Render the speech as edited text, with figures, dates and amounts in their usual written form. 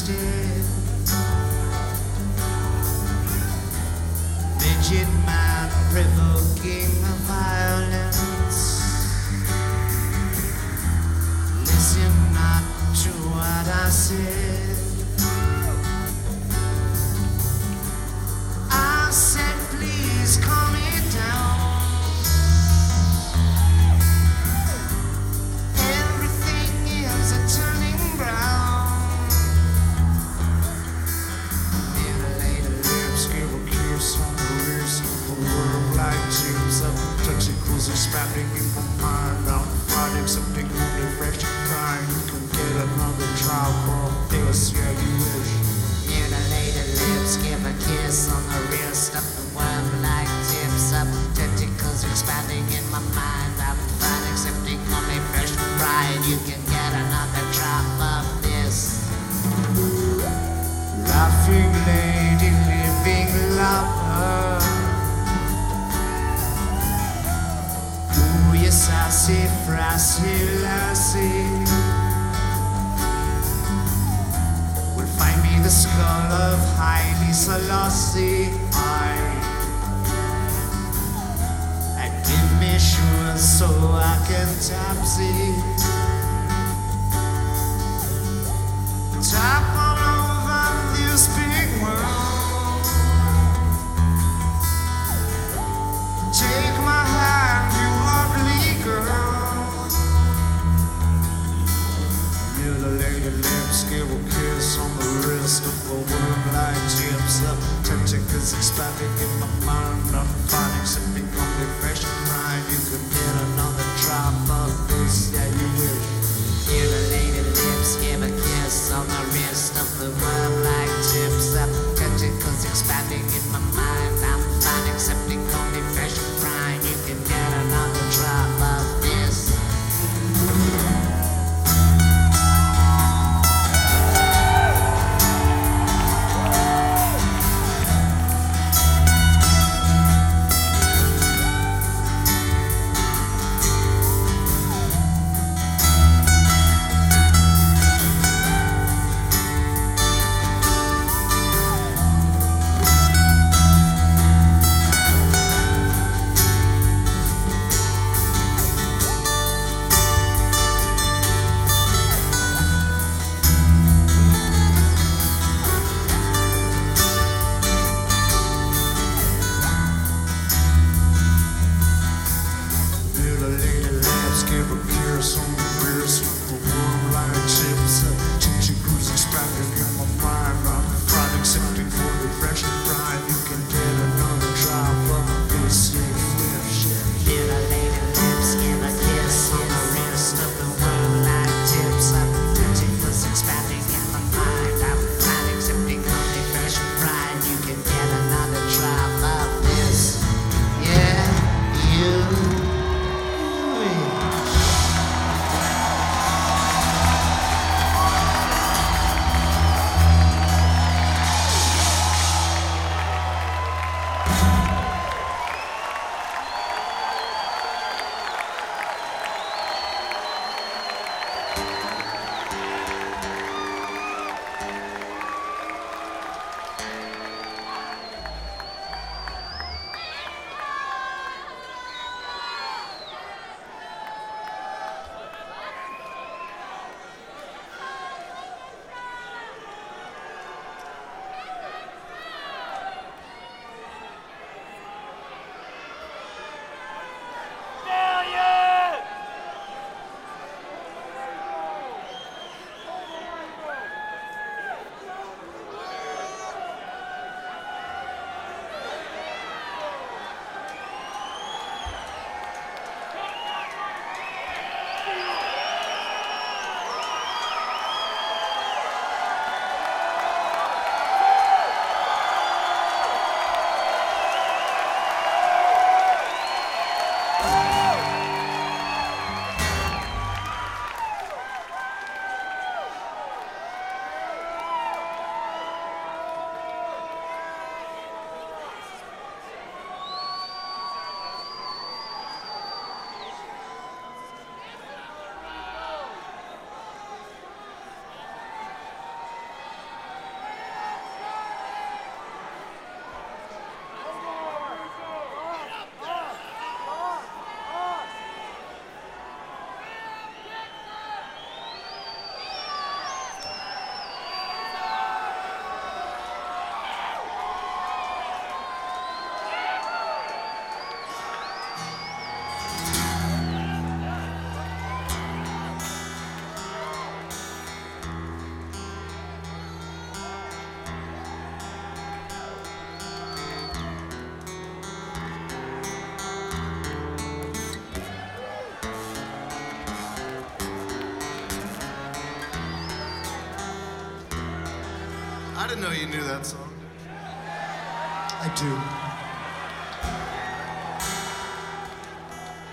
instead. Midget man provoking violence. Listen not to what I said. I said please calm it down. Everything is a turning brown. Mutilated lips give a kiss on the wrist of the world like tubes of tentacles expanding in my mind. I'm fine accepting only fresh kind. You can get another drop of this, yeah you wish. Mutilated lips give a kiss on the wrist of the world like tips of tentacles expanding in my mind. I'm fine accepting only fresh pride. You can get another drop of this. Laughing lady, living lover. Ooh, you sassy, frassy lassie. Will find me the skull of Haile Selassie. And give me shoes so I can tapsy. Tap all over this big world. Take my hand, you ugly girl. Mutilated lips give a kiss on the wrist of a worm like tips of tentacles expanding in my mind. I'm fine accepting only fresh pride. You could get another drop of this, yeah you wish. Mutilated lips give a kiss on the wrist of the worm like tips of tentacles expanding in my mind. I'm fine accepting only fresh pride. You can get another drop of this. didn't know you knew that song. I do.